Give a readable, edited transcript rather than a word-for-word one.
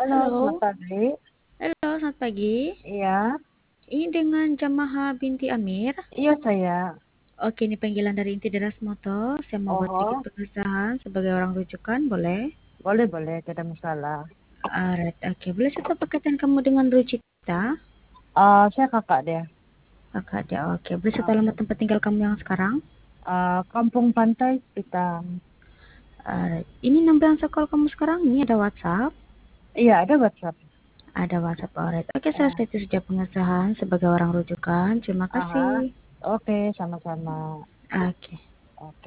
Halo, selamat Halo, pagi. halo, selamat pagi. Iya, Ini dengan Jamaha binti Amir. iya saya. Oke, ini panggilan dari Inti Deras Motor. Saya mau buat sedikit Oh, pengesahan sebagai orang rujukan, boleh? boleh boleh, tidak masalah. Alright, oke. Boleh saya tahu pekerjaan kamu dengan Rucita? Saya kakak deh. Kakak dia, oke. Boleh saya tahu Ah, alamat tempat tinggal kamu yang sekarang? Kampung Pantai kita. Alright. Ini nomor yang saya call kamu sekarang, ini ada WhatsApp? Iya, ada WhatsApp. Ada WhatsApp, alright. Oke, saya Ah, setuju sejak pengesahan sebagai orang rujukan. Terima aha. kasih. Oke, sama-sama. Oke. Oke.